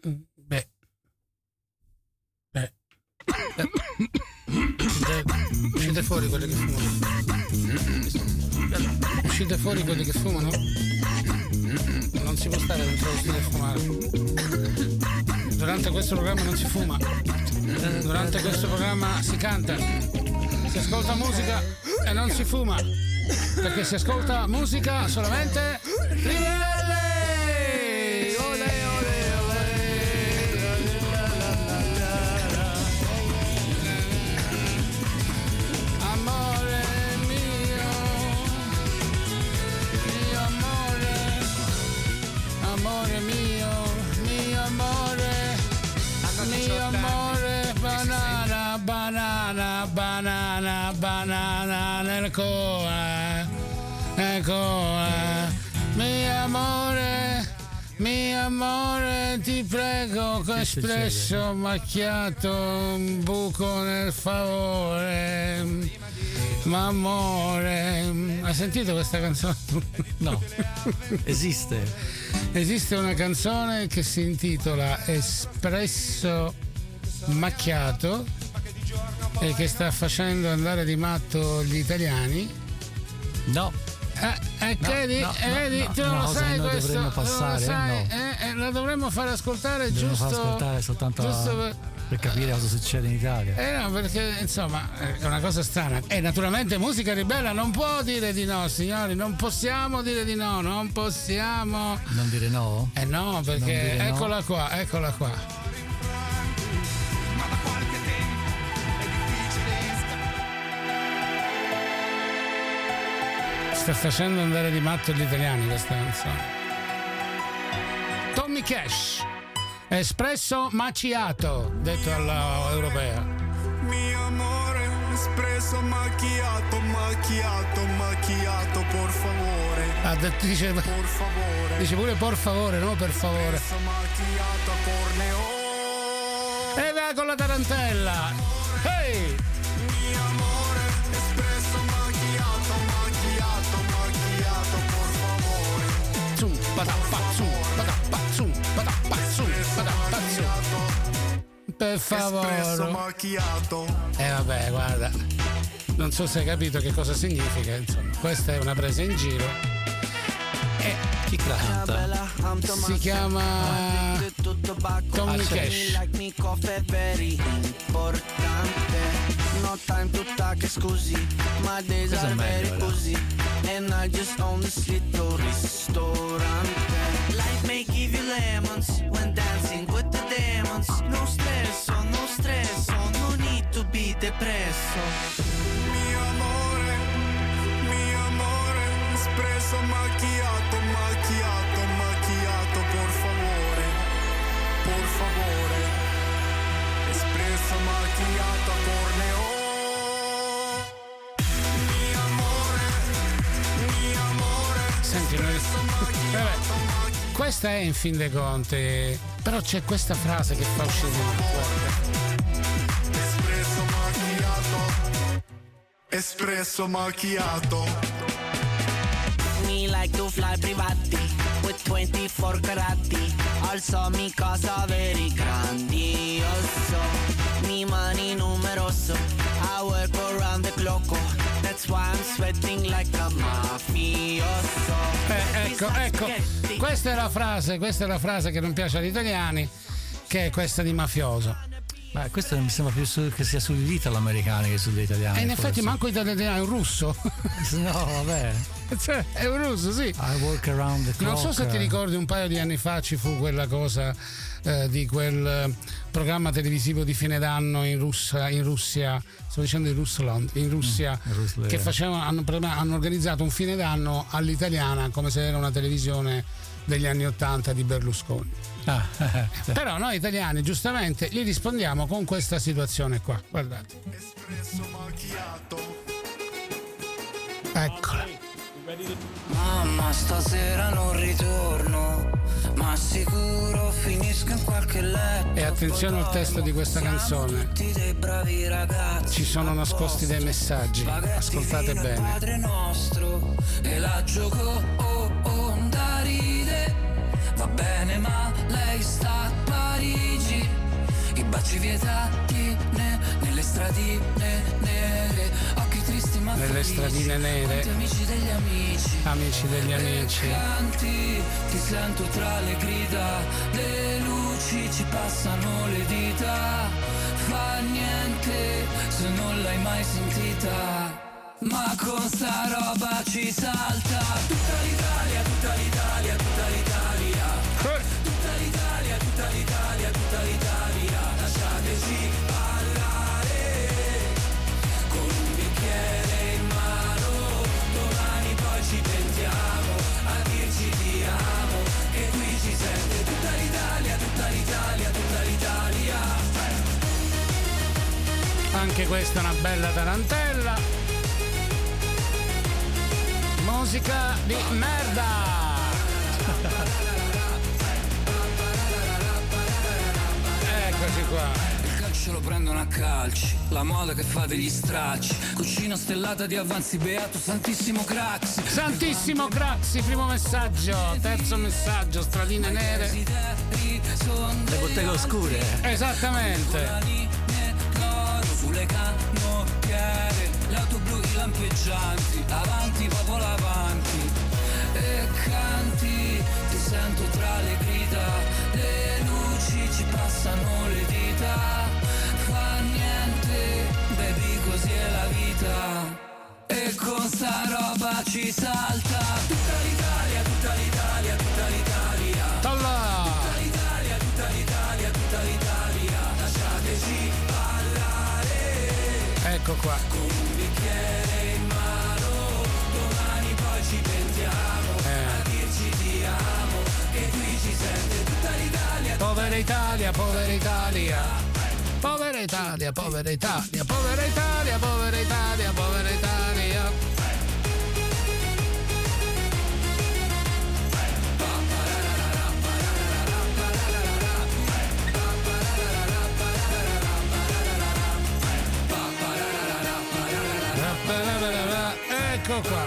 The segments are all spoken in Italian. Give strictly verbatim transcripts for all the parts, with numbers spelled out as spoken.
Beh. Beh. Uscite, uscite fuori quelli che fumano. Uscite fuori quelli che fumano. Non si può stare dentro lo studio a fumare. Durante questo programma non si fuma. Durante questo programma si canta. Si ascolta musica e non si fuma. Perché si ascolta musica solamente Ribelle! Ole, ole, ole. Amore mio, mio amore, amore mio, mio amore, mio amore, banana, banana, banana, banana nel cuore, nel cuore, mio amore, mio amore, ti prego, che espresso macchiato, un buco nel favore, ma amore, hai sentito questa canzone? No, esiste. Esiste una canzone che si intitola Espresso macchiato e che sta facendo andare di matto gli italiani. No. Eh, eh, No, vedi, no, eh, vedi, no, tu no, non una lo cosa sai che noi questo, dovremmo non lo passare, sai, no. eh, eh, la dovremmo far ascoltare Dobbiamo giusto, far ascoltare soltanto giusto la- per, per capire cosa succede in Italia. eh no, perché insomma è una cosa strana. E naturalmente Musica Ribella non può dire di no, signori, non possiamo dire di no, non possiamo. Non dire no? Eh no, Non perché dire no. eccola qua, eccola qua. Sta facendo andare di matto gli italiani questa canzone. Tommy Cash, Espresso macchiato, detto all'europea. Mi amore, espresso macchiato, macchiato, macchiato, por favore. Ah, detto- dice, por favore. dice pure por favore, no per favore. Espresso macchiato, corneo. E va con la tarantella. Ehi! Mi amore, espresso macchiato, macchiato, macchiato, por favore. Zum, patappa, zum, patappa, zum, patappa, zum, patappa, zum. Per Espresso favore. macchiato. E eh, vabbè, guarda. Non so se hai capito che cosa significa, insomma. Questa è una presa in giro. E chi canta? Si chiama Tommy Cash. No time to talk, scusi, my days Questo è are very meglio, busy, and I just own this little ristorante. Life may give you lemons when dancing with the demons. No stress, no stress, no need to be depresso. Mi amore, mi amore, espresso macchiato, macchiato, macchiato, por favore, por favore. Espresso macchiato, corneo. Mi amore, mi amore. Senti, noi... Vabbè, questa è in fin dei conti, però c'è questa frase che fa uscire. Espresso macchiato, espresso macchiato. Me like to fly privati with twenty-four carati. Also mi casa very grandioso. Mi mani numeroso. I work around the clock. That's why I'm sweating like a mafioso. Eh, ecco, ecco, questa è la frase, questa è la frase che non piace agli italiani, che è questa di mafioso. Ma questo mi sembra più su, che sia sugli italo-americani che sugli italiani. E in effetti forse. manco italiano, è un russo. No, vabbè. Cioè, è un russo, sì. I work around the clock. Non so se ti ricordi, un paio di anni fa ci fu quella cosa eh, di quel eh, programma televisivo di fine d'anno in Russia, in Russia, sto dicendo in Rusland, in Russia, Mm, in Russia, che eh. facevano, hanno, hanno organizzato un fine d'anno all'italiana come se era una televisione degli anni Ottanta di Berlusconi. Ah, eh, Però noi italiani giustamente gli rispondiamo con questa situazione qua, guardate. Espresso macchiato. Eccola. Mamma, stasera non ritorno, ma sicuro finisco in qualche letto. E attenzione al testo di questa canzone. Tutti dei bravi ragazzi. Ci sono nascosti dei messaggi. Ascoltate bene. Padre nostro e la gioco oh oh da ride. Va bene, ma lei sta a pari. baci vietati ne, nelle stradine nere, occhi tristi ma nelle felici, stradine nere, quanti amici degli amici, amici degli amici. e canti, ti sento tra le grida, le luci ci passano le dita, fa niente se non l'hai mai sentita, ma con sta roba ci salta tutta l'Italia, tutta l'Italia, tutta l'Italia, tutta l'Italia, tutta l'Italia, tutta l'Italia, lasciateci parlare con un bicchiere in mano, domani poi ci pentiamo a dirci ti amo, che qui ci sente tutta l'Italia, tutta l'Italia, tutta l'Italia. Anche questa è una bella tarantella. Musica di merda. Eccoci qua. Il calcio lo prendono a calci, la moda che fa degli stracci, cucina stellata di avanzi, beato Santissimo Craxi. Santissimo Craxi, primo messaggio, terzo messaggio, stradine nere. Le botteghe oscure. Esattamente. Sulle canottiere, le auto blu, i lampeggianti, avanti, popolo avanti, e canti, ti sento tra le grida, le luci ci passano le dita, fa niente, baby, così è la vita, e con sta roba ci salta tutta l'Italia, tutta l'Italia, tutta l'Italia, Tolla. tutta l'Italia, tutta l'Italia, tutta l'Italia, lasciateci ecco qua. con un bicchiere in mano, domani poi ci pentiamo Eh. a dirci ti amo, che qui ci sente tutta l'Italia. Povera Italia, povera Italia. Povera Italia, povera Italia, povera Italia, povera Italia, povera Italia. Ecco qua.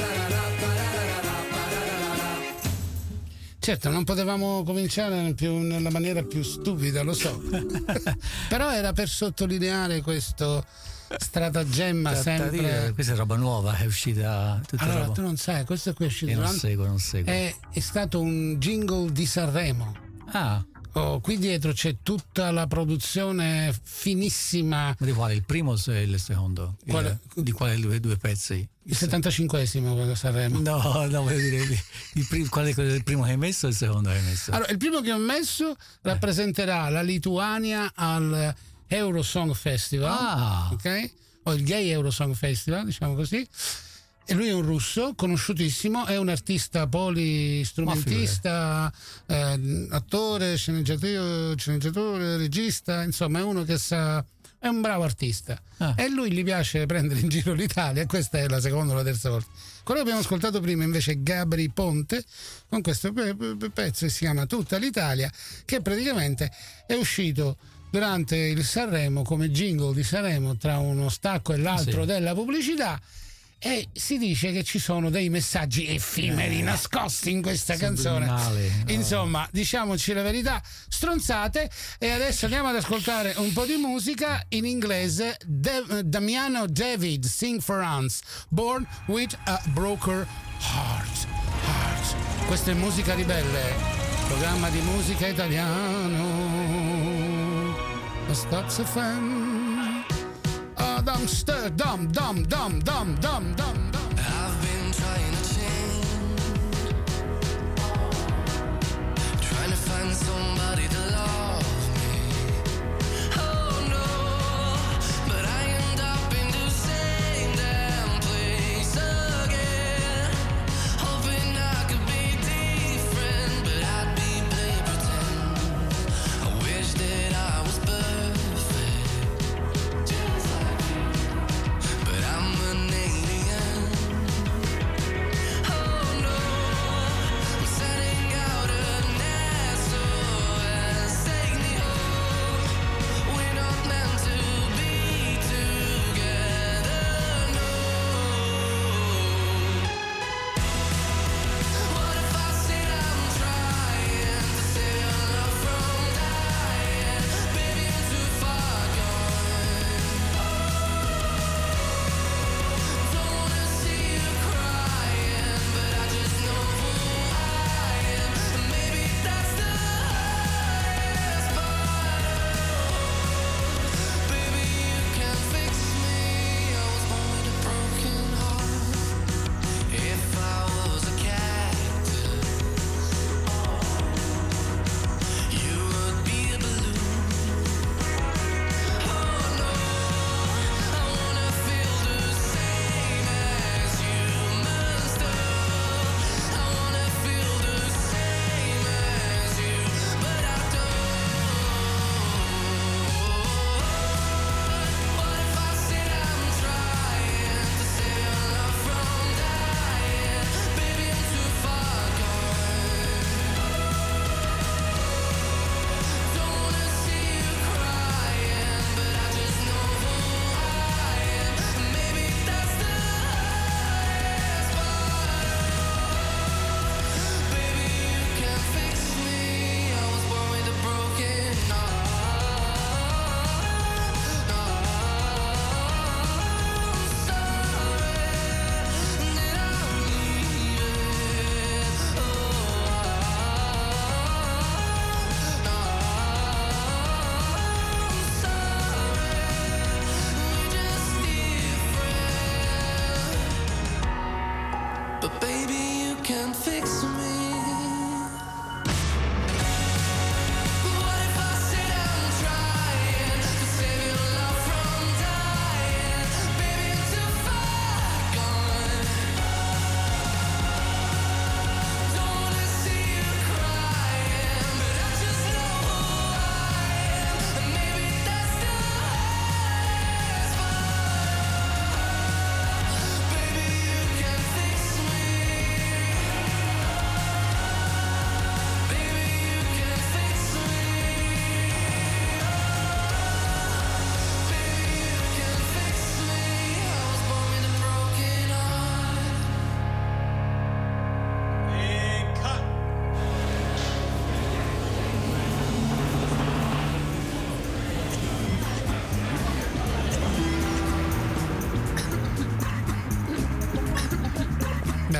Certo, non potevamo cominciare più nella maniera più stupida, lo so. Però era per sottolineare questo stratagemma sempre. Questa è roba nuova, è uscita tutta Allora, roba. tu non sai, questo qui è uscito Io non durante- seguo, non seguo. È, è stato un jingle di Sanremo. Ah, Oh, qui dietro c'è tutta la produzione finissima. ma di quale? Il primo o il secondo? Il- Quale? di quale due, due pezzi? Il settantacinquesimo quello Sanremo. No, no, voglio dire, il, il, prim- qual è il primo che hai messo e il secondo che hai messo? Allora, il primo che ho messo rappresenterà la Lituania al Eurosong Festival, Ah. ok? O il Gay Eurosong Festival, diciamo così. E lui è un russo, conosciutissimo, è un artista polistrumentista, eh, attore, sceneggiatore, sceneggiatore, regista, insomma è uno che sa, è un bravo artista. Ah. E a lui gli piace prendere in giro l'Italia, e questa è la seconda o la terza volta. Quello che abbiamo ascoltato prima invece è Gabri Ponte, con questo pe- pe- pezzo che si chiama Tutta l'Italia, che praticamente è uscito durante il Sanremo come jingle di Sanremo tra uno stacco e l'altro Sì. della pubblicità. E si dice che ci sono dei messaggi effimeri nascosti in questa canzone. Subliminale, no. Insomma, diciamoci la verità, stronzate. E adesso andiamo ad ascoltare un po' di musica in inglese. De- Damiano David, Sing for Us, Born with a Broken Heart. Heart. Questa è Musica Ribelle, programma di musica italiano. Stop the fan. Dum stir, dum dum dum dum dum dum dum. I've been trying to change, trying to find somebody to love me. Oh no, but I end up in the same damn place again, hoping I could be different, but I'd be play pretend. I wish that I was perfect, just like you. But I'm an alien,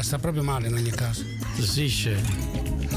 sta proprio male in ogni caso. Tossisce.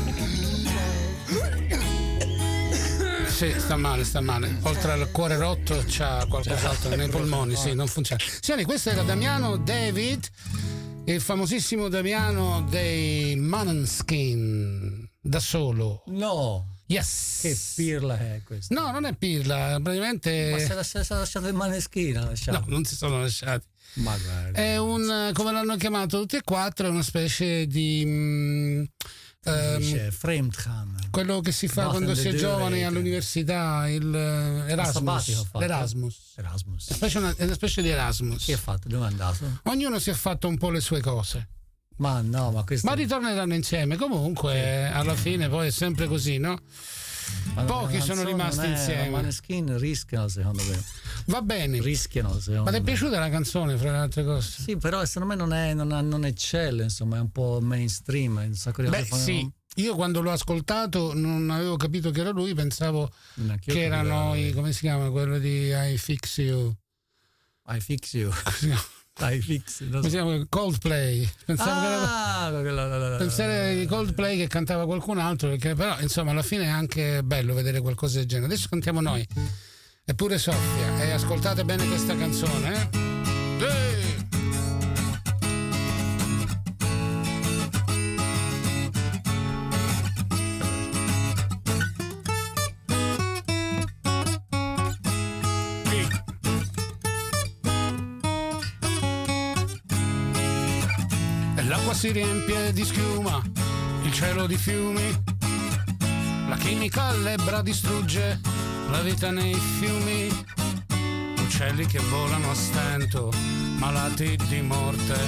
Sì, sta male, sta male. Oltre al cuore rotto c'ha qualcos'altro nei polmoni, sì, non funziona. Signori, questo era Damiano David, il famosissimo Damiano dei Måneskin, da solo. No. Yes. Che pirla è questo? No, non è pirla, praticamente. Ma se la si è lasciato il Maneschino, lasciato. No, non si sono lasciati. Ma guarda. È un, come l'hanno chiamato tutti e quattro, è una specie di mm, ehm, Fremdgaan. quello che si fa Wacht quando in de si è deur giovani eten. all'università, il eh, Erasmus. sabbatico ho fatto. L'Erasmus. Erasmus. È una specie- è una specie di Erasmus. Chi ha fatto? Dove è andato? Ognuno si è fatto un po' le sue cose. Ma no, ma questo. Ma ritorneranno insieme. Comunque, alla fine poi è sempre così, no? ma pochi la sono canzone rimasti non è- insieme. I Maneskin rischiano, secondo me. Va bene. Rischiano, secondo Ma ti è me. piaciuta la canzone, fra le altre cose? Sì, però secondo me non, è, non, ha- non eccelle, insomma, è un po' mainstream. Un sacco di Beh, altre sì. fanno- Io quando l'ho ascoltato non avevo capito che era lui, pensavo Neanch'io che erano capivo. i, come si chiama, quello di I Fix You. I fix you. Come si chiama? I fix you. Come si chiama? Coldplay. Pensavo che era. Ah, quella- la- la- la- Pensare di Coldplay che cantava qualcun altro, perché però insomma alla fine è anche bello vedere qualcosa del genere. Adesso cantiamo noi, eppure Soffia, e ascoltate bene questa canzone, eh? Sì! E l'acqua si riempie di schiuma, il cielo di fiumi, la chimica all'ebbra distrugge la vita nei fiumi, uccelli che volano a stento, malati di morte.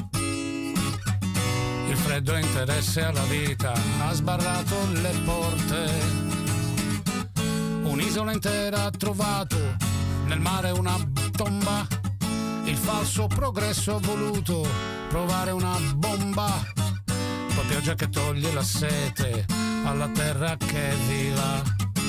Il freddo è interesse alla vita, ha sbarrato le porte. Un'isola intera ha trovato nel mare una tomba, il falso progresso ha voluto provare una bomba, poi pioggia che toglie la sete alla terra che è viva,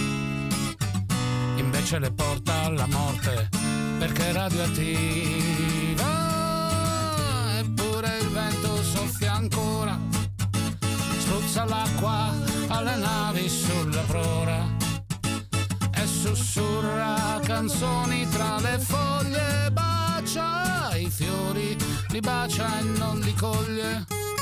invece le porta alla morte perché è radioattiva. Eppure il vento soffia ancora, spruzza l'acqua alle navi sulla prora e sussurra canzoni tra le foglie, bacia i fiori, li bacia e non li coglie.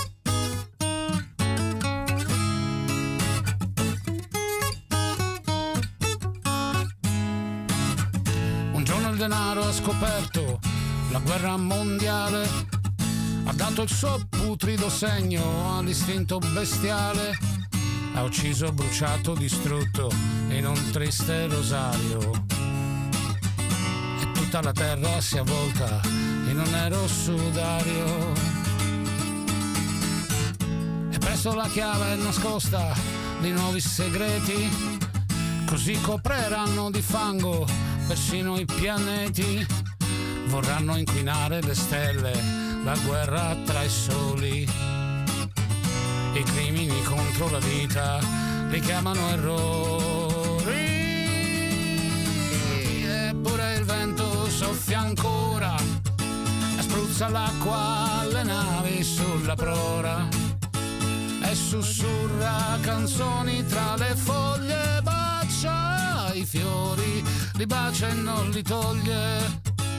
Un giorno il denaro ha scoperto la guerra mondiale, ha dato il suo putrido segno all'istinto bestiale, ha ucciso, bruciato, distrutto in un triste rosario, e tutta la terra si avvolta in un nero sudario, e presto la chiave è nascosta di nuovi segreti, così copriranno di fango persino i pianeti, vorranno inquinare le stelle, la guerra tra i soli, i crimini contro la vita li chiamano errori. Eppure il vento soffia ancora e spruzza l'acqua alle navi sulla prora e sussurra canzoni tra le foglie, bacia i fiori, li bacia e non li toglie.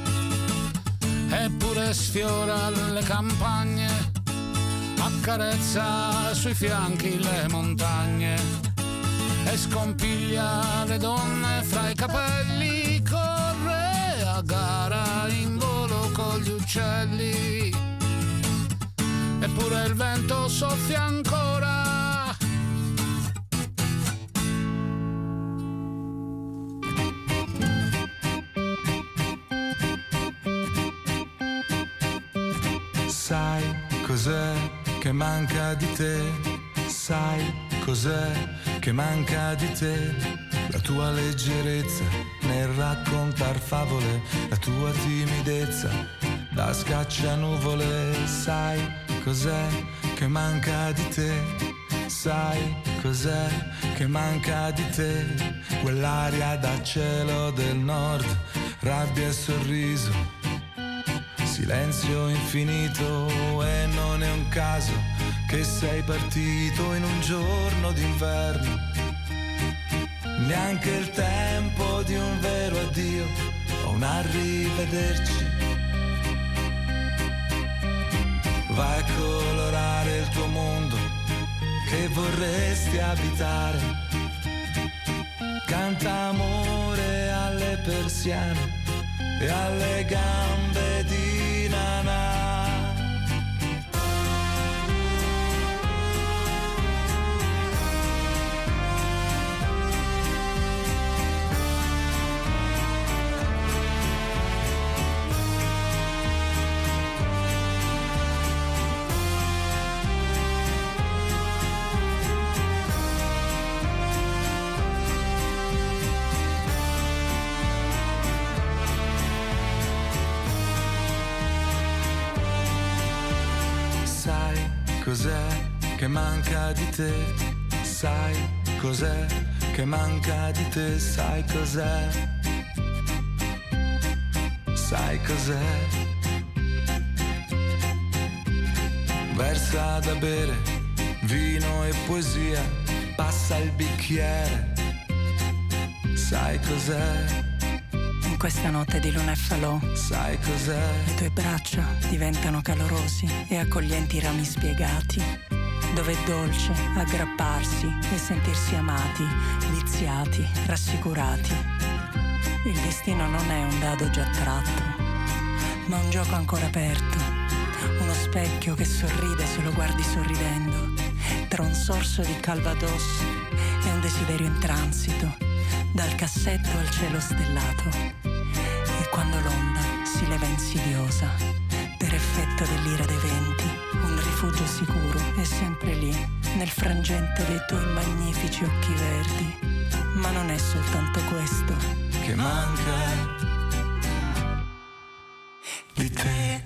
Eppure sfiora le campagne, accarezza sui fianchi le montagne e scompiglia le donne fra i capelli, corre a gara in volo con gli uccelli. Eppure il vento soffia ancora. Sai cos'è che manca di te? Sai cos'è che manca di te? La tua leggerezza nel raccontar favole, la tua timidezza da scaccianuvole. Sai cos'è che manca di te? Sai cos'è che manca di te? Quell'aria da cielo del nord, rabbia e sorriso, silenzio infinito e non è un caso che sei partito in un giorno d'inverno. Neanche il tempo di un vero addio o un arrivederci. Vai a colorare il tuo mondo che vorresti abitare. Canta amore alle persiane e alle gambe di Nana. Cos'è che manca di te? Sai cos'è che manca di te? Sai cos'è? Sai cos'è? Versa da bere, vino e poesia, passa il bicchiere. Sai cos'è? In questa notte di luna e falò, sai cos'è? Le tue braccia diventano calorosi e accoglienti rami spiegati, dove è dolce aggrapparsi e sentirsi amati, viziati, rassicurati. Il destino non è un dado già tratto, ma un gioco ancora aperto, uno specchio che sorride se lo guardi sorridendo, tra un sorso di Calvados e un desiderio in transito, dal cassetto al cielo stellato. E quando l'onda si leva insidiosa, per effetto dell'ira dei venti, un rifugio sicuro è sempre lì, nel frangente dei tuoi magnifici occhi verdi. Ma non è soltanto questo che manca di te.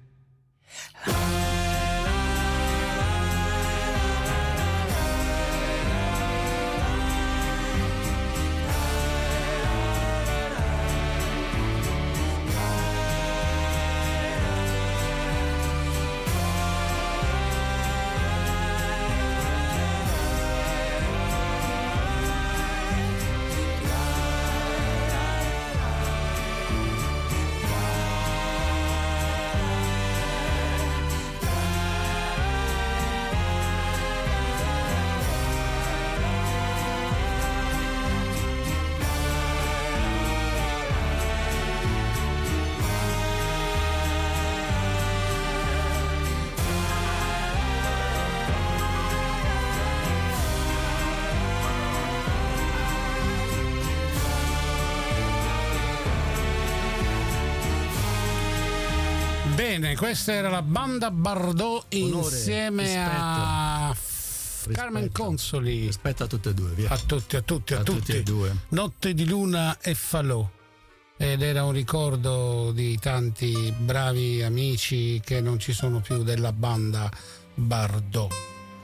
Bene, questa era la banda Bardot insieme rispetto. a Carmen Rispetto. Consoli. Rispetto a tutte e due, via. A tutti, a tutti, a, A tutti. tutti e due. Notte di luna e falò. Ed era un ricordo di tanti bravi amici che non ci sono più della banda Bardot.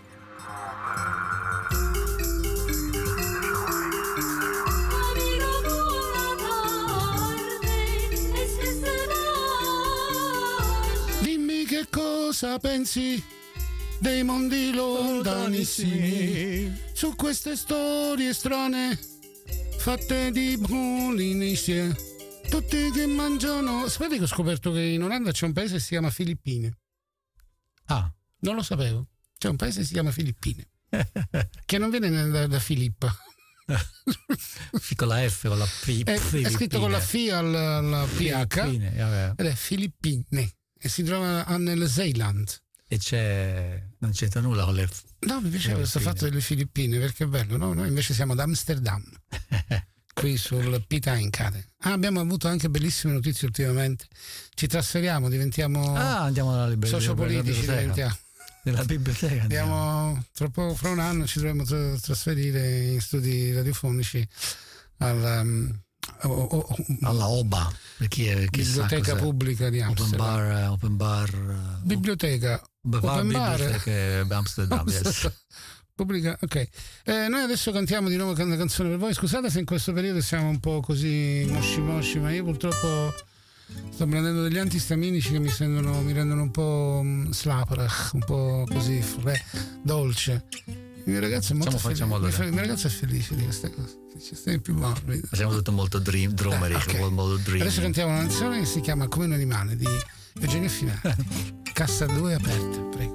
Dimmi che cosa pensi dei mondi lontanissimi, su queste storie strane fatte di Polinesia, tutti che mangiano. Sapete che ho scoperto che in Olanda c'è un paese che si chiama Filippine? Ah, Non lo sapevo. C'è un paese che si chiama Filippine, che non viene da, da Filippa. con la F, con la P. È, è scritto con la F alla, alla P H Filippine, vabbè. ed è Filippine e si trova nel Zeeland. E c'è, non c'entra nulla con le. No, mi piace Eh, questo Filippine. fatto delle Filippine perché è bello, no? Noi invece siamo ad Amsterdam, qui sul Pitaincade. Ah, abbiamo avuto anche bellissime notizie ultimamente. Ci trasferiamo, diventiamo Ah, andiamo alla libreria. sociopolitici, nella biblioteca. diventiamo. Nella biblioteca andiamo. Andiamo, tra, poco, fra un anno ci dovremo tra- trasferire in studi radiofonici alla um, o- o- alla O B A, per chi è, chi sa Biblioteca cos'è. Pubblica di Open Amsterdam. bar, eh, open bar. eh, Biblioteca open bar, open bar. biblioteche Amsterdam, yes. Pubblica, ok. Eh, noi adesso cantiamo di nuovo una canzone per voi. Scusate se in questo periodo siamo un po' così mosci mosci, ma io purtroppo sto prendendo degli antistaminici che mi, sentono, mi rendono un po' slaprach, un po' così fre, dolce. Il mio ragazzo è molto facciamo, felice. facciamo Il mio ragazzo è felice di queste cose. Ci stai più morbido. Facciamo tutto molto dream, drummerico, eh, okay. molto dream. Adesso cantiamo una canzone che si chiama Come un animale di Eugenio Finale. Cassa due aperta, prego.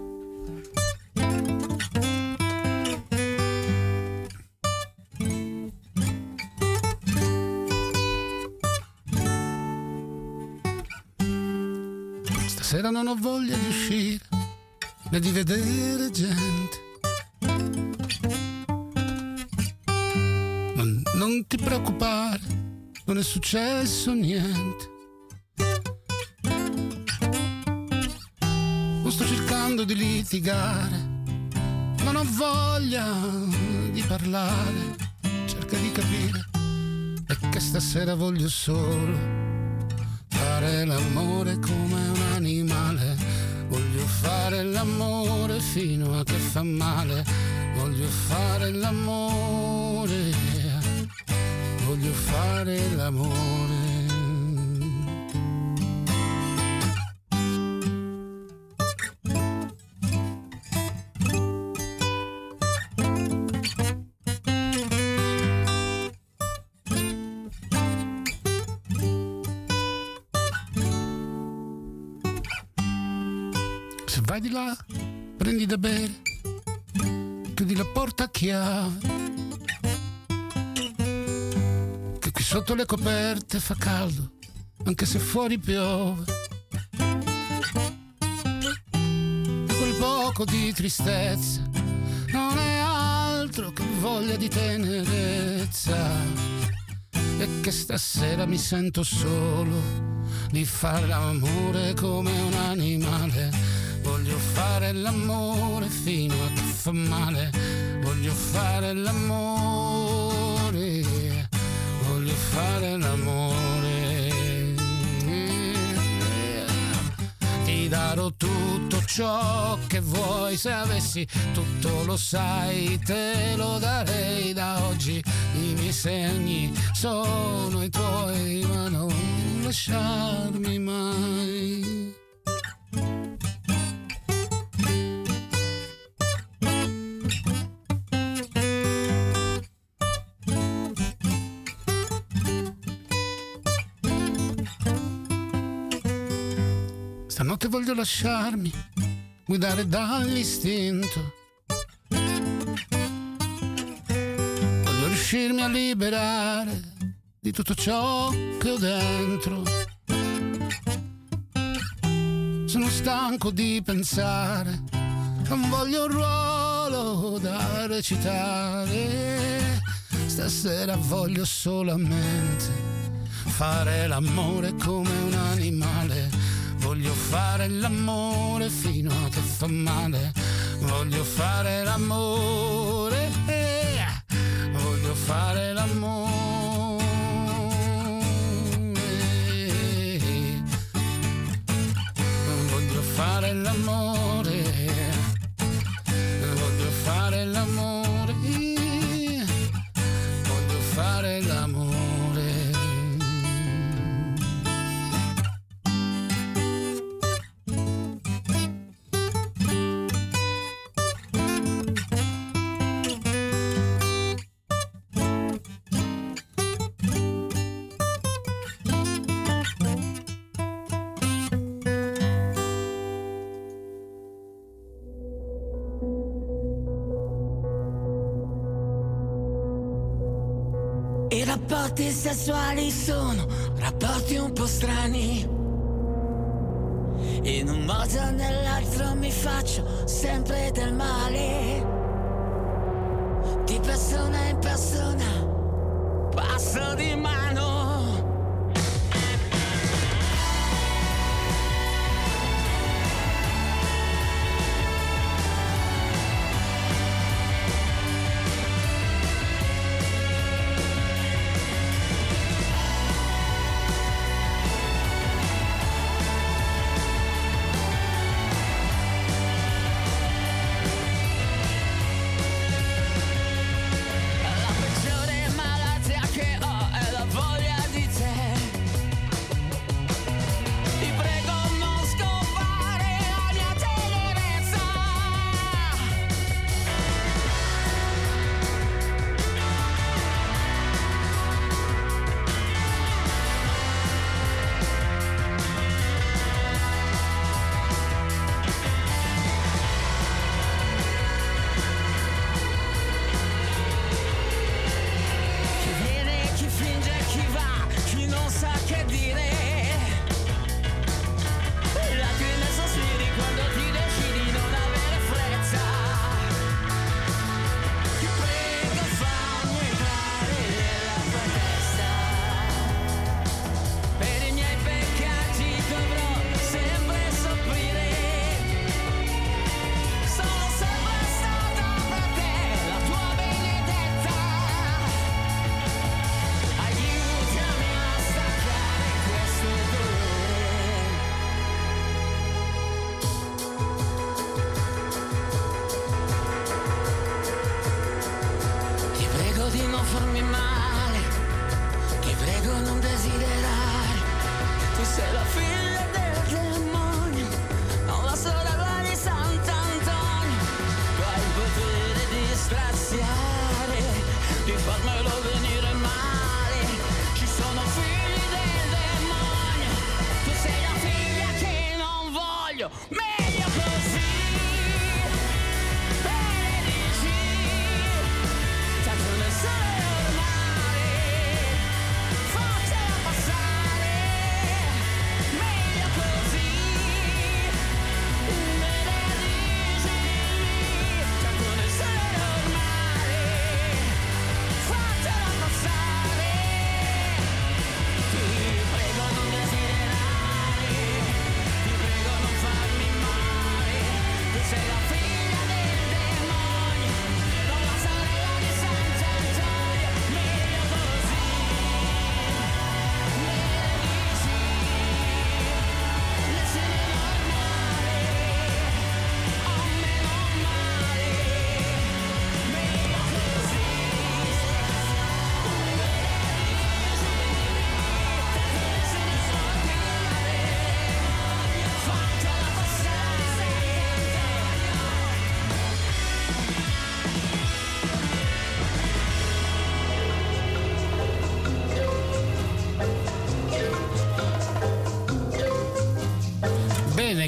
Stasera non ho voglia di uscire né di vedere gente. Non, non ti preoccupare, non è successo niente. Non sto cercando di litigare, non ho voglia di parlare. Cerca di capire, è che stasera voglio solo fare l'amore come un animale. Voglio fare l'amore fino a che fa male. Voglio fare l'amore, voglio fare l'amore. Se vai di là, prendi da bere, chiudi la porta a chiave, che qui sotto le coperte fa caldo, anche se fuori piove. E quel poco di tristezza non è altro che voglia di tenerezza. E che stasera mi sento solo di fare l'amore come un animale. Voglio fare l'amore fino a che fa male. Voglio fare l'amore, voglio fare l'amore. Ti darò tutto ciò che vuoi, se avessi tutto lo sai, te lo darei da oggi. I miei segni sono i tuoi, ma non lasciarmi mai. Stanotte voglio lasciarmi guidare dall'istinto. Voglio riuscirmi a liberare di tutto ciò che ho dentro. Sono stanco di pensare, non voglio un ruolo da recitare. Stasera voglio solamente fare l'amore come un animale. Voglio fare l'amore fino a che fa male. Voglio fare l'amore, voglio fare l'amore. Voglio fare l'amore, voglio fare l'amore, voglio fare l'amore. I rapporti sessuali sono rapporti un po' strani. In un modo o nell'altro mi faccio sempre del male. Di persona in persona passo di mano. La peggiore malattia che ho è la voglia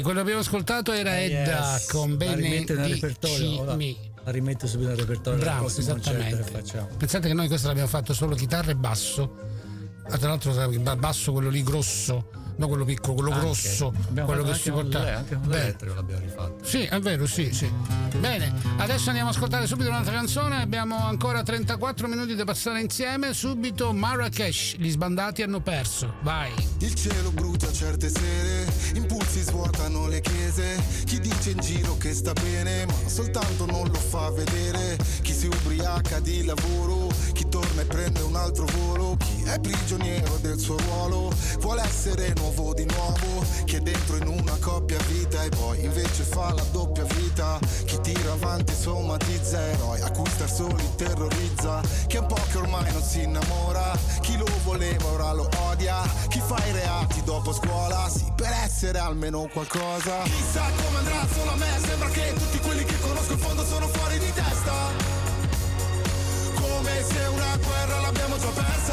quello che abbiamo ascoltato era Eh, Edda yes. con La rimette nel repertorio, ora. Benedicimi. La rimetto subito nel repertorio. del Bravo, prossimo concerto esattamente. che facciamo. Pensate che noi questo l'abbiamo fatto solo chitarra e basso. Ah, tra l'altro il basso quello lì grosso, non quello piccolo, quello Anche. grosso, Abbiamo quello fatto che si anche con porta. le- anche con Beh, l'elettrico l'abbiamo rifatto. sì, è vero, sì, sì. Bene, adesso andiamo a ascoltare subito un'altra canzone. Abbiamo ancora trentaquattro minuti da passare insieme. Subito Marrakesh, gli sbandati hanno perso. Vai. Il cielo brucia certe sere, impulsi svuotano le chiese. Chi dice in giro che sta bene, ma soltanto non lo fa vedere. Chi si ubriaca di lavoro, chi torna e prende un altro volo. Chi è prigioniero del suo ruolo, vuole essere nuovo di nuovo. Chi è dentro in una coppia vita e poi invece fa la doppia vita. Chi tira avanti somatizza eroi a cui star soli terrorizza. Che è un po' che ormai non si innamora, chi lo voleva ora lo odia. Chi fa i reati dopo scuola, sì, per essere almeno qualcosa. Chissà come andrà, solo a me sembra che tutti quelli che conosco in fondo sono fuori di testa. Come se una guerra l'abbiamo già persa.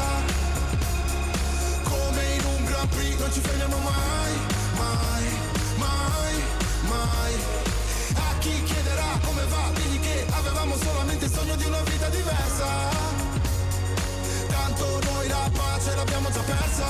Come in un Grand Prix non ci fermiamo mai, mai, mai, mai. A chi chiederà come va, digli che avevamo solamente il sogno di una vita diversa. Tanto noi la pace l'abbiamo già persa.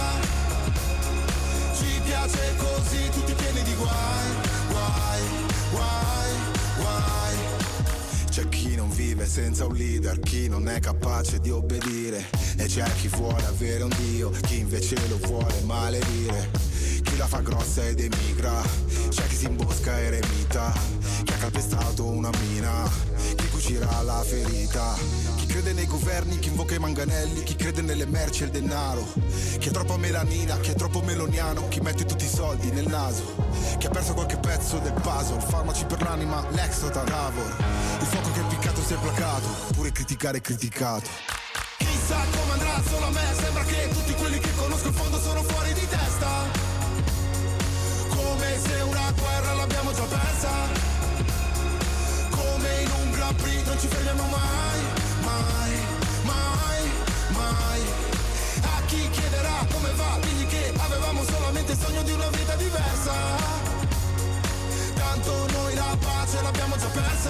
Ci piace così, tutti pieni di guai, guai, guai, guai. C'è chi non vive senza un leader, chi non è capace di obbedire. E c'è chi vuole avere un dio, chi invece lo vuole maledire. Chi la fa grossa ed emigra, c'è chi si imbosca eremita. Chi ha calpestato una mina, chi cucirà la ferita. Chi crede nei governi, chi invoca i manganelli, chi crede nelle merci e il denaro. Chi ha troppa melanina, chi è troppo meloniano, chi mette tutti i soldi nel naso. Chi ha perso qualche pezzo del puzzle, farmaci per l'anima, l'exotan, Davor. Il fuoco che è piccato si è placato, pure criticare è criticato. Chissà come andrà, solo a me sembra che tutti quelli che conosco in fondo sono fuori di testa. Come se una guerra l'abbiamo già persa. Come in un Grand Prix non ci fermiamo mai, mai, mai, mai. A chi chiederà come va, digli che avevamo solamente il sogno di una vita diversa. Tanto noi la pace l'abbiamo già persa.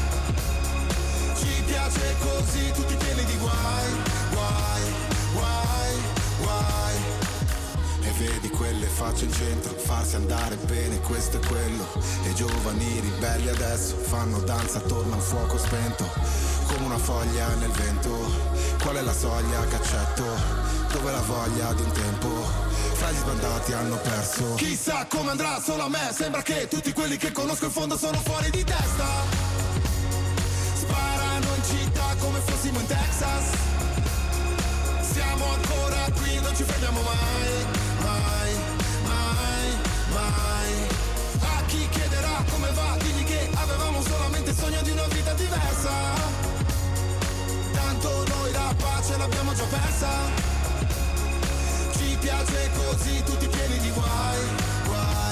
Ci piace così, tutti pieni di guai, guai, guai, guai. E vedi quelle facce in centro, farsi andare bene, questo e quello. E i giovani ribelli adesso fanno danza attorno a un fuoco spento, come una foglia nel vento. Qual è la soglia che accetto? Dove la voglia di un tempo? Fra gli sbandati hanno perso. Chissà come andrà, solo a me sembra che tutti quelli che conosco in fondo sono fuori di testa. Sparano in città come fossimo in Texas. Siamo ancora qui, non ci fermiamo mai, mai, mai, mai. A chi chiederà come va, digli che avevamo solamente il sogno di una vita diversa. Tanto noi la pace l'abbiamo già persa. Ci piace così, tutti pieni di guai, guai,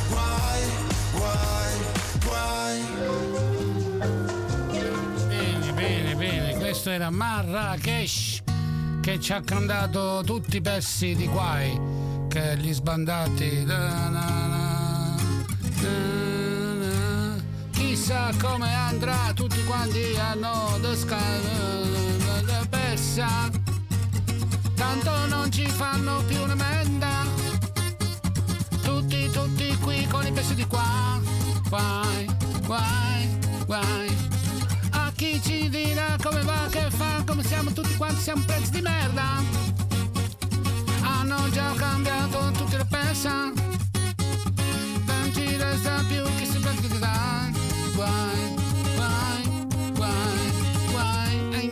guai, guai, guai. Bene, bene, bene. Questo era Marrakesh, che ci ha cantato tutti i pezzi di guai che gli sbandati. Na, na, na, na, na. Chissà come andrà, tutti quanti hanno la persa. Tanto non ci fanno più un'emenda. Tutti, tutti qui con i pezzi di qua. Guai, guai, guai. A chi ci dirà come va, che fa, come siamo tutti quanti, siamo pezzi di merda. Hanno già cambiato tutte le pensa. Non ci resta più che si pensa che dai. Guai, guai, guai, guai.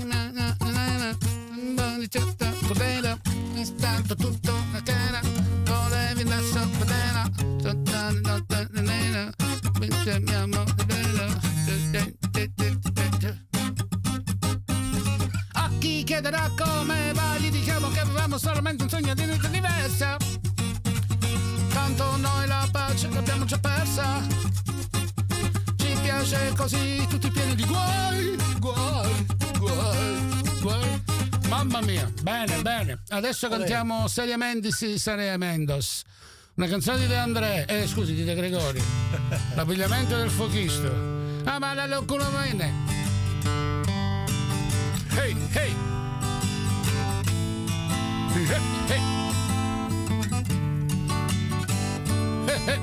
Cordera, è stato tutto una cara. Volevi andare sopra terra. Sottane notte nera. Mi chiamiamo a chi chiederà come va, gli diciamo che avevamo solamente un sogno di vita diversa. Tanto noi la pace l'abbiamo già persa. Ci piace così, tutti pieni di guai, guai, guai, guai. Mamma mia, bene, bene. Adesso cantiamo seriamente, sì, seriamentos. Una canzone di De André, eh scusi, di De Gregori. L'abbigliamento del fuochisto. Ah, ma la locura bene. Hey, hey. Hey, hey. Hey, hey.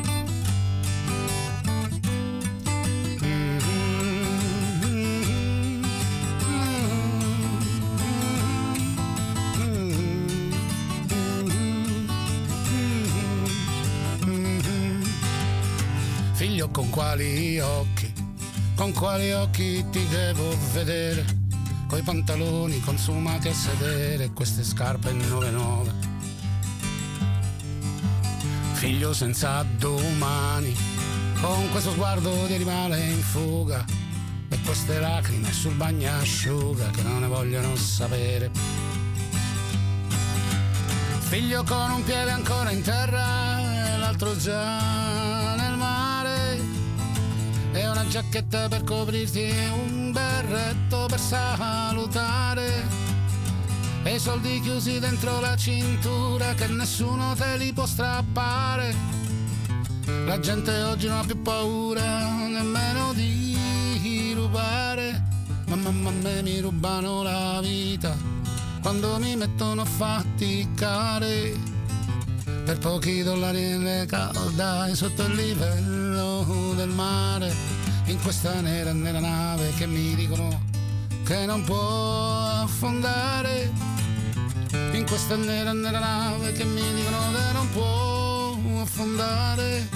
Figlio, con quali occhi, con quali occhi ti devo vedere? Coi pantaloni consumati a sedere e queste scarpe nuove nuove. Figlio senza domani, con questo sguardo di animale in fuga e queste lacrime sul bagnasciuga che non ne vogliono sapere. Figlio con un piede ancora in terra e l'altro già nel mare, e una giacchetta per coprirti e un berretto per salutare, e i soldi chiusi dentro la cintura che nessuno te li può strappare. La gente oggi non ha più paura nemmeno di rubare, ma mamma mia mi rubano la vita quando mi mettono a faticare per pochi dollari nelle caldaie sotto il livello del mare, in questa nera nera nave che mi dicono che non può affondare, in questa nera nera nave che mi dicono che non può affondare.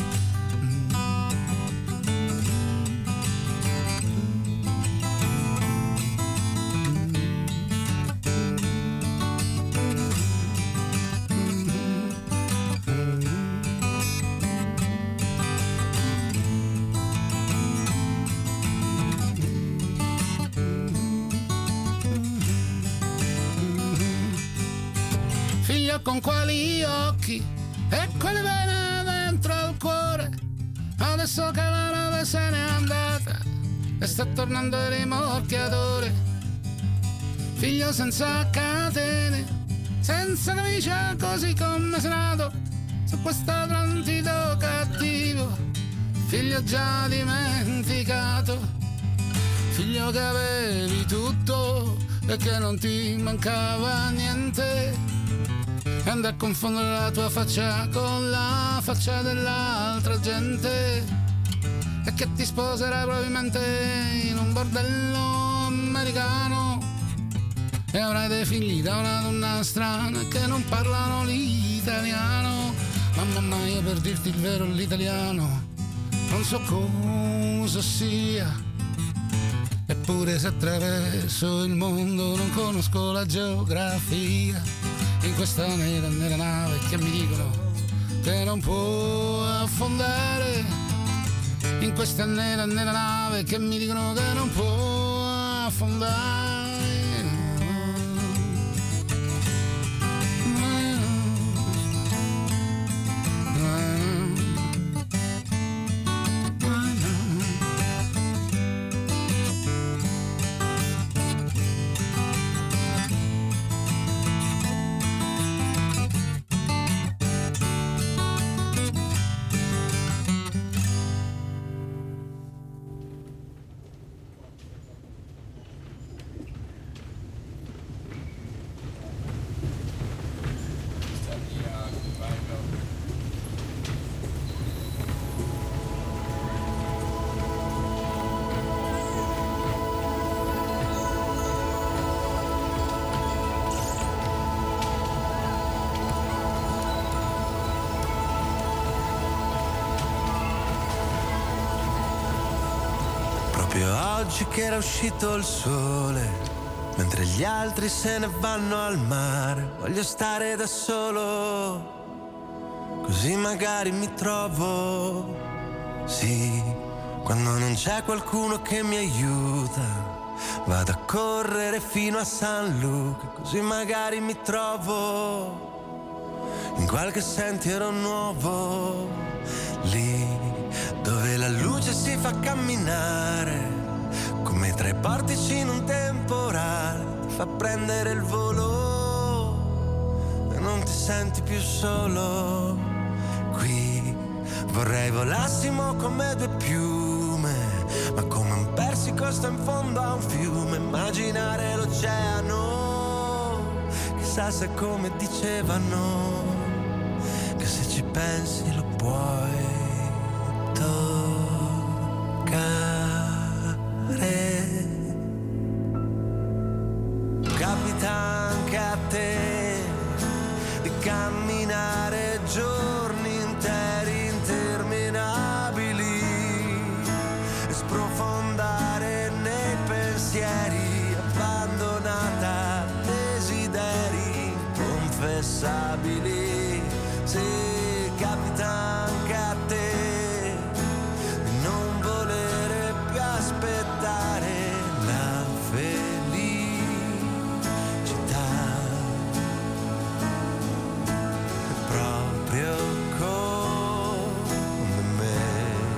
Con quali occhi e quelle vene dentro al cuore, adesso che la nave se n'è andata e sta tornando il rimorchiatore. Figlio senza catene, senza camicia, così come sei nato su questo Atlantide cattivo. Figlio già dimenticato, figlio che avevi tutto e che non ti mancava niente, e andai a confondere la tua faccia con la faccia dell'altra gente, e che ti sposerai probabilmente in un bordello americano, e avrai dei figli da una donna strana che non parlano l'italiano. Mamma mia, io per dirti il vero l'italiano non so cosa sia, eppure se attraverso il mondo non conosco la geografia, in questa nera nera nave che mi dicono che non può affondare, in questa nera nera nave che mi dicono che non può affondare. Oggi che era uscito il sole, mentre gli altri se ne vanno al mare, voglio stare da solo, così magari mi trovo. Sì, quando non c'è qualcuno che mi aiuta, vado a correre fino a San Luca, così magari mi trovo in qualche sentiero nuovo, lì dove la luce si fa camminare come tra i portici in un temporale, ti fa prendere il volo e non ti senti più solo. Vorrei volassimo come due piume, ma come un persico sta in fondo a un fiume. Immaginare l'oceano, chissà se come dicevano, che se ci pensi lo puoi toccare. Capita anche a te di camminare giorni interi interminabili e sprofondare nei pensieri, abbandonata a desideri inconfessabili. Sì, capita anche a te di non volere più aspettare la felicità, proprio come me.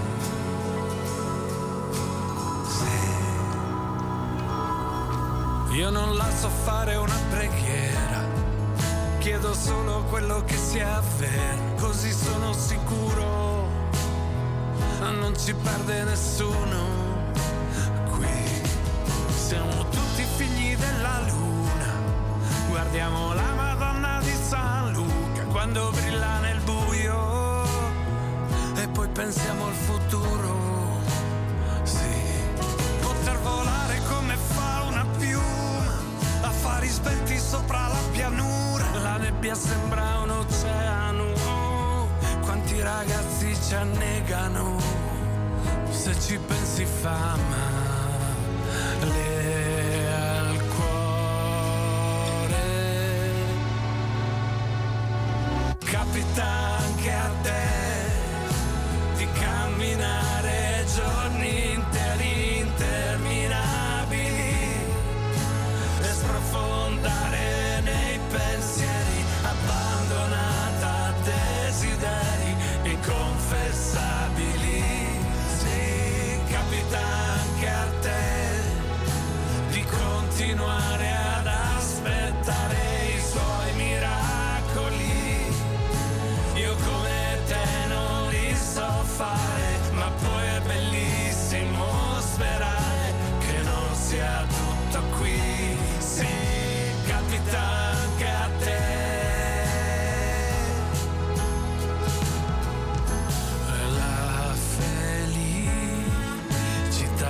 Sì. Io non la so fare una preghiera, chiedo solo quello che sia vero, così sono sicuro non ci perde nessuno. Qui siamo tutti figli della luna, guardiamo la Madonna di San Luca quando brilla nel buio e poi pensiamo al futuro. Sì, poter volare come fa una piuma, affari spenti sopra la pianura, la nebbia sembra un oceano. Oh, quanti ragazzi ci annegano, se ci pensi fa male al cuore. Capita anche a te di camminare giorni interi interminabili e sprofondare nei pensieri, abbandonata a desideri inconfessabili. Sì, capita anche a te di continuare ad aspettare i suoi miracoli. Io come te non li so fare, ma poi è bellissimo sperare che non sia tutto qui. Sì, capita anche a te. La felicità,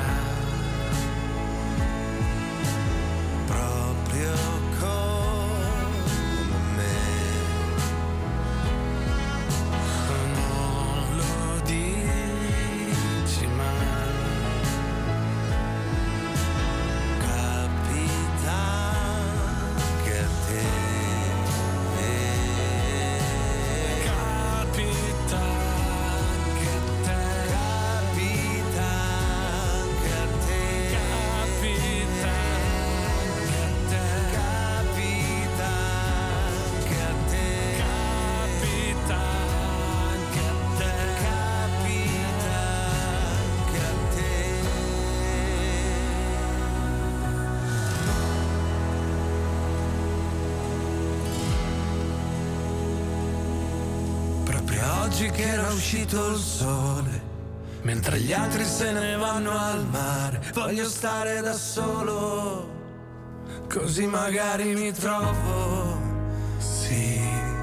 Proprio come me. non lo dici mai. Capita anche a te. Capita anche a te. Capita anche a te. Capita anche a te. Capita anche a te. Capita anche a te. Capita anche a te. Proprio oggi che era uscito il sole, mentre gli altri se ne vanno al mare, voglio stare da solo, così magari mi trovo. Sì.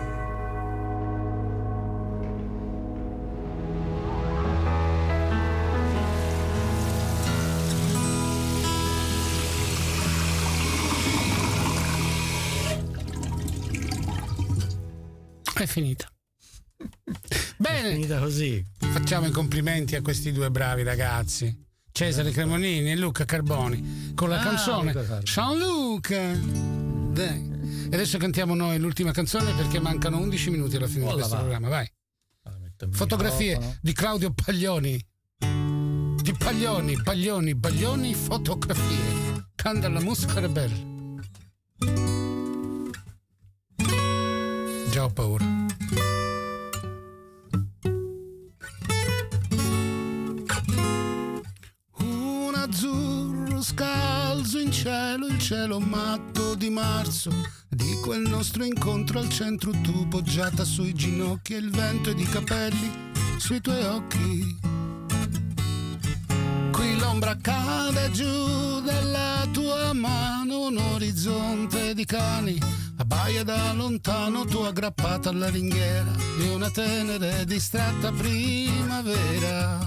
È finita. Bene, finita così. Facciamo i complimenti a questi due bravi ragazzi, Cesare Cremonini e Luca Carboni, con la Ah, canzone Luca Carboni. Jean-Luc. Dai. E adesso cantiamo noi l'ultima canzone perché mancano undici minuti alla fine Oh, di questo va. programma. Vai. Allora, metto il Fotografie microfono. di Claudio Paglioni. Di Paglioni, Paglioni, Paglioni, fotografie. Canta la musica rebelle. Già ho paura. Un azzurro scalzo in cielo, il cielo matto di marzo, di quel nostro incontro al centro, tu poggiata sui ginocchi e il vento ed i capelli sui tuoi occhi. Qui l'ombra cade giù dalla tua mano, un orizzonte di cani abbaia da lontano, tu aggrappata alla ringhiera di una tenera e distratta primavera.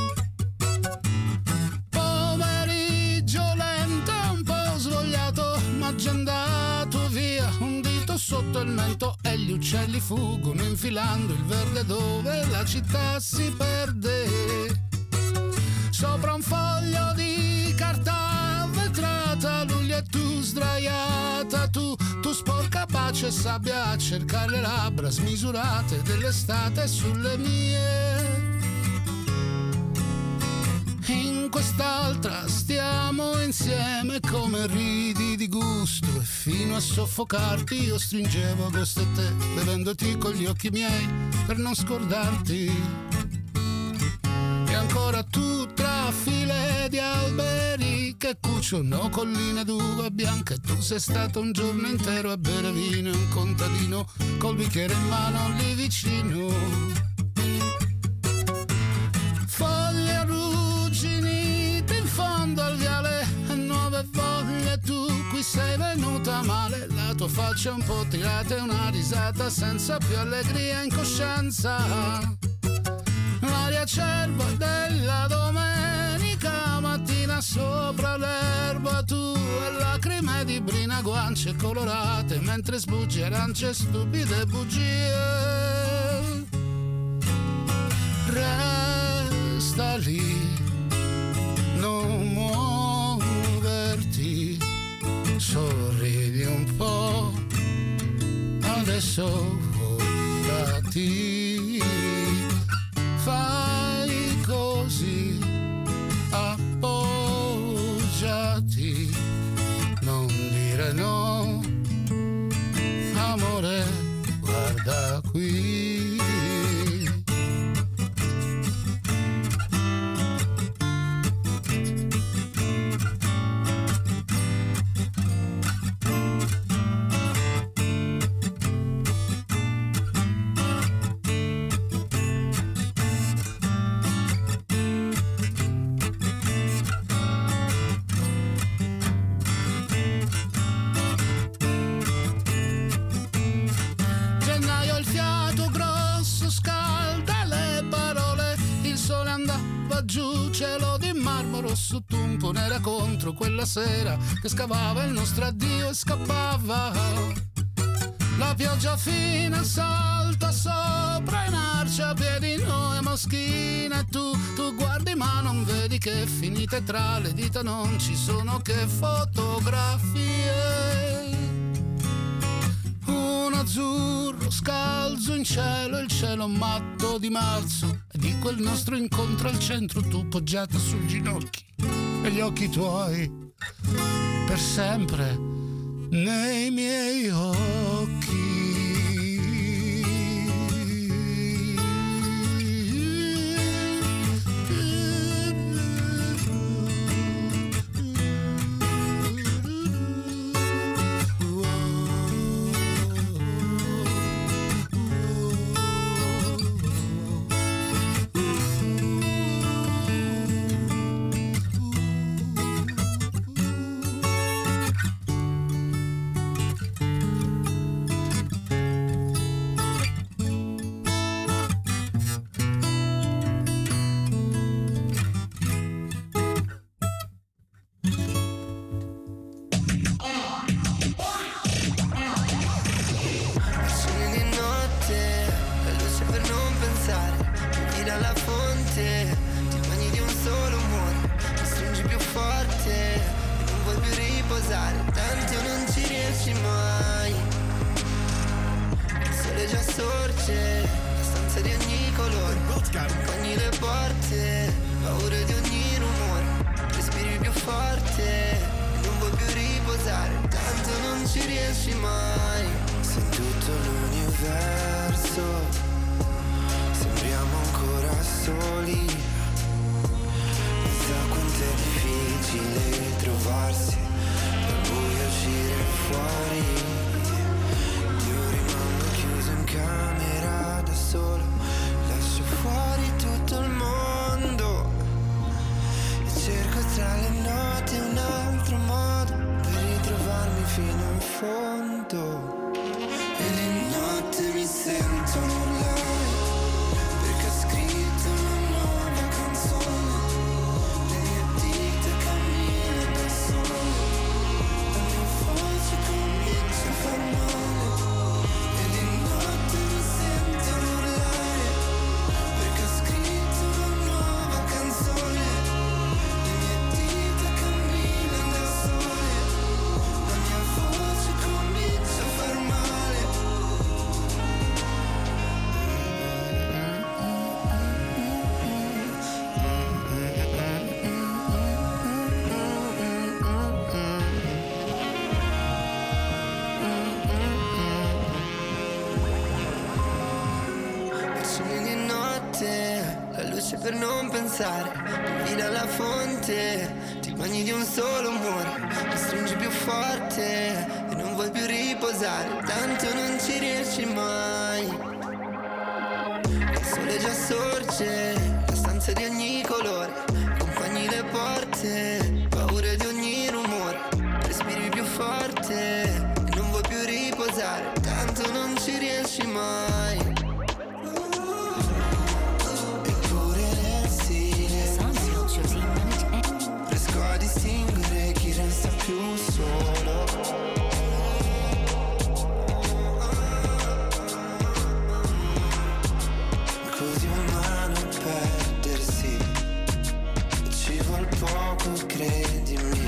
Pomeriggio lento, un po' svogliato, ma già andato via, un dito sotto il mento e gli uccelli fuggono infilando il verde dove la città si perde. Sopra un foglio di carta vetrata, luglio e tu sdraiata, tu, tu sporca pace e sabbia a cercare le labbra smisurate dell'estate sulle mie. In quest'altra stiamo insieme come ridi di gusto e fino a soffocarti io stringevo agosto e te, bevendoti con gli occhi miei per non scordarti. E ancora tu tra file di alberi che cuciono colline d'uva bianche, tu sei stato un giorno intero a bere vino e un contadino col bicchiere in mano lì vicino. Foglie arrugginite in fondo al viale e nuove voglie, tu qui sei venuta male, la tua faccia è un po' tirata e una risata senza più allegria in coscienza. L'aria acerba della domenica mattina sopra l'erba, tu e lacrime di brina, guance colorate mentre sbugi arance stupide bugie. Resta lì, non muoverti, sorridi un po', adesso volati. Fai così, appoggiati, non dire no, amore, guarda qui. Cielo di marmo rosso, tu un po' nera contro quella sera che scavava il nostro addio e scappava. La pioggia fine salta sopra i marciapiedi, noi moschine e tu, tu guardi ma non vedi che finite tra le dita non ci sono che fotografie. Un azzurro scalzo in cielo, il cielo matto di marzo, e di quel nostro incontro al centro tu poggiata sul ginocchi e gli occhi tuoi per sempre nei miei occhi. Io rimango chiuso in camera da solo, lascio fuori sguardo e di notte mi sentono urlare perché ho scritto una nuova canzone, le mie dita camminano da sole, la mia voce comincia a far male e di notte mi sentono urlare perché ho scritto una nuova canzone, le mie dita camminano da sole, la mia voce comincia a far male. Accendi di notte la luce per non pensare, bevi dalla fonte, ti bagni di un solo amore, mi stringi più forte e non vuoi più riposare, tanto non ci riesci mai. Il sole già sorge, la stanza di ogni colore, accompagni le porte, paure di ogni rumore, respiri più forte e non vuoi più riposare, tanto non ci riesci mai. Eppure resiste, riesco a distinguere chi resta più solo. Così umano perdersi, ci vuol poco, credimi.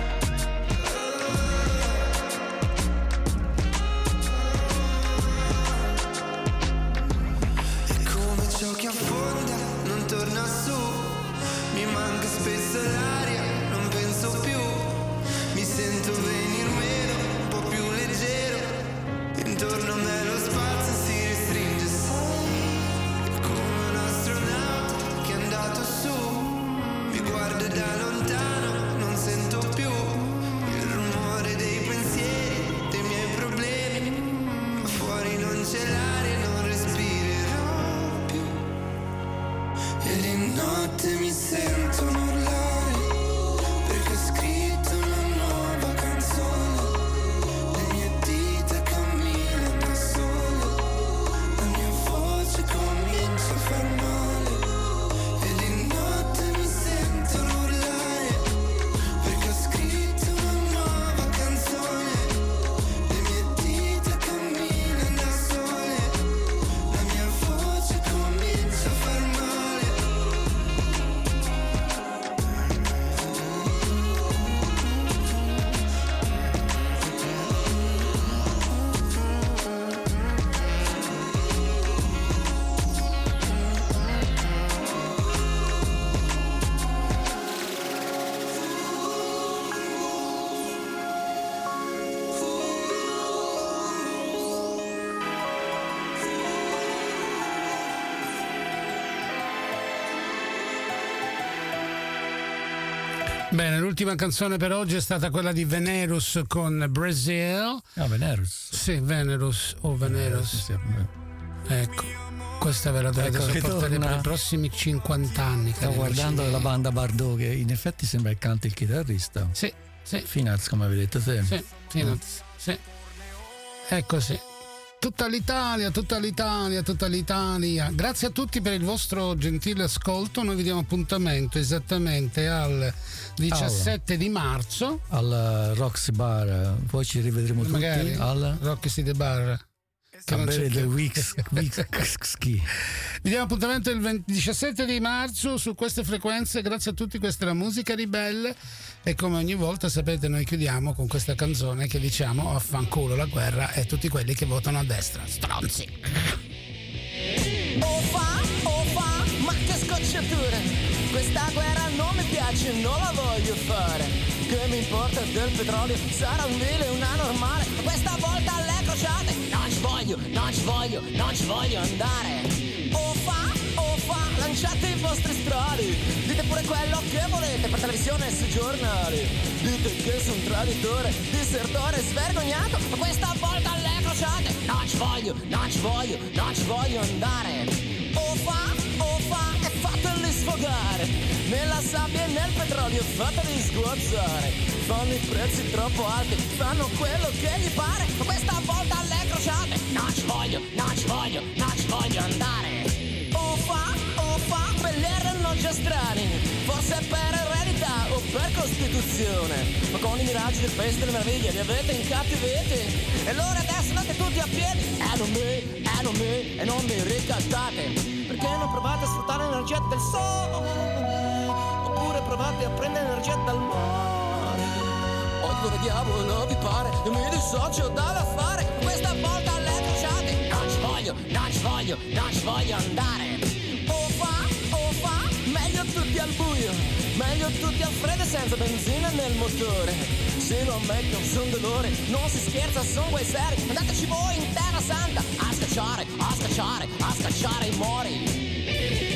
È come ciò che affonda, non torna su, mi manca spesso l'aria, non penso più, mi sento venir meno, un po' più leggero, intorno a me lo spazio si restringe, sai, è come un astronauta che è andato su, mi guarda da lontano, non sento più il rumore dei pensieri, dei miei problemi, ma fuori non c'è l'aria, non respirerò più. E di notte mi sentono urlare perché ho scritto una nuova canzone, le mie dita camminano da sole, la mia voce comincia a far male e di notte mi sentono urlare perché ho scritto una nuova canzone, le mie dita camminano da sole, la mia voce comincia a far male. Bene, l'ultima canzone per oggi è stata quella di Venerus con Brazil. Ah, Venerus. Sì, Venerus o Venerus. Eh, sì, sì. Ecco, questa ve la dovete Ecco, sopportare ritorna- per i prossimi cinquanta anni. Stavo guardando la banda Bardot che in effetti sembra che canti il chitarrista. Sì, sì. Finaz, come avete detto te. Sì, Finaz, sì. È così. Tutta l'Italia, tutta l'Italia, tutta l'Italia. Grazie a tutti per il vostro gentile ascolto. Noi vi diamo appuntamento esattamente al diciassette di marzo. Al Roxy Bar, poi ci rivedremo Magari tutti al Rocky City Bar. Che a non bere c'è del più. Wix, Wixky. Vi diamo appuntamento il venti diciassette di marzo su queste frequenze. Grazie a tutti, questa è la musica ribelle e come ogni volta sapete noi chiudiamo con questa canzone che diciamo affanculo la guerra e tutti quelli che votano a destra, stronzi. Oh fa, oh fa, ma che scocciature, questa guerra non mi piace, non la voglio fare. Che mi importa del petrolio, sarà un vile, una normale, ma questa volta alle crociate non ci voglio, non ci voglio, non ci voglio andare. Oh fa, oh fa, lanciate i vostri strali, dite pure quello che volete per televisione e sui giornali. Dite che sono un traditore, disertore, svergognato, ma questa volta alle crociate non ci voglio, non ci voglio, non ci voglio andare. Oh fa, oh fa, e fateli sfogare nella sabbia e nel petrolio, fateli sguazzare. fanno i prezzi troppo alti, fanno quello che gli pare, ma questa volta alle crociate non ci voglio, non ci voglio, non ci voglio andare. Uffa, uffa, quelli erano già strani, forse per eredità o per costituzione, ma con i miraggi del paese delle meraviglie li avete incattiviti, e allora adesso andate tutti a piedi, e non mi, e non mi, e non mi ricattate, perché non provate a sfruttare l'energia del sole, oppure provate a prendere energia dal mare, o dove diavolo vi pare, io mi dissocio dall'affare, questa volta alle crociate non ci voglio, non ci voglio, non ci voglio andare. Uffa, uffa, meglio tutti al buio, meglio tutti al freddo senza benzina nel motore, se non metto un son dolore, non si scherza, son guai seri, andateci voi in terra santa, a scacciare, a scacciare, a scacciare i mori.